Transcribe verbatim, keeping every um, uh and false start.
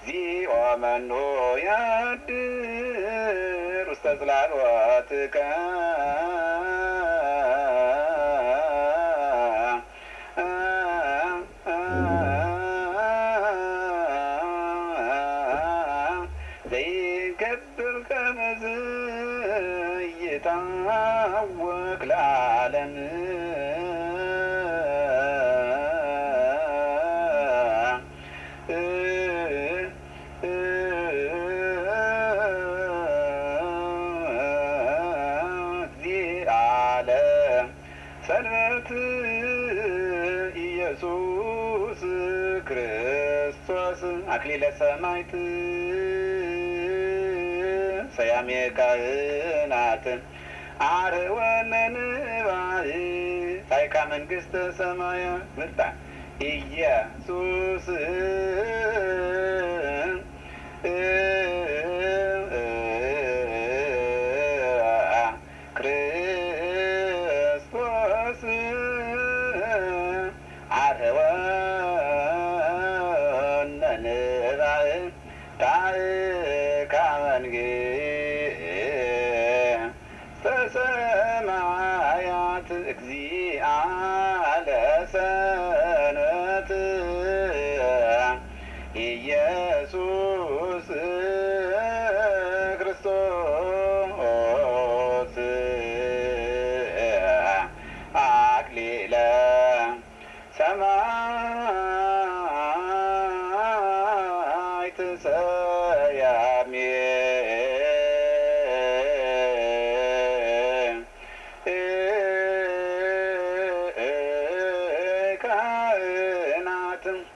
እግዚኦ መኑ ያድር ውስተ ጽላሎትከ ዘይገብር ከመዝ ይታወክ ለዓለም ሰንበት ኢየሱስ ክርስቶስ አክሊለ ሰማዕት ሰያሜ ካህናት አርወነ ንባዕ ታይካ መንግሥተ ሰማያት ምርጣ ኢየሱስ አርወነ ንባዕ ታይካ መንግሥተ ሰማያት እግዚአ ለሰንበት ኢየ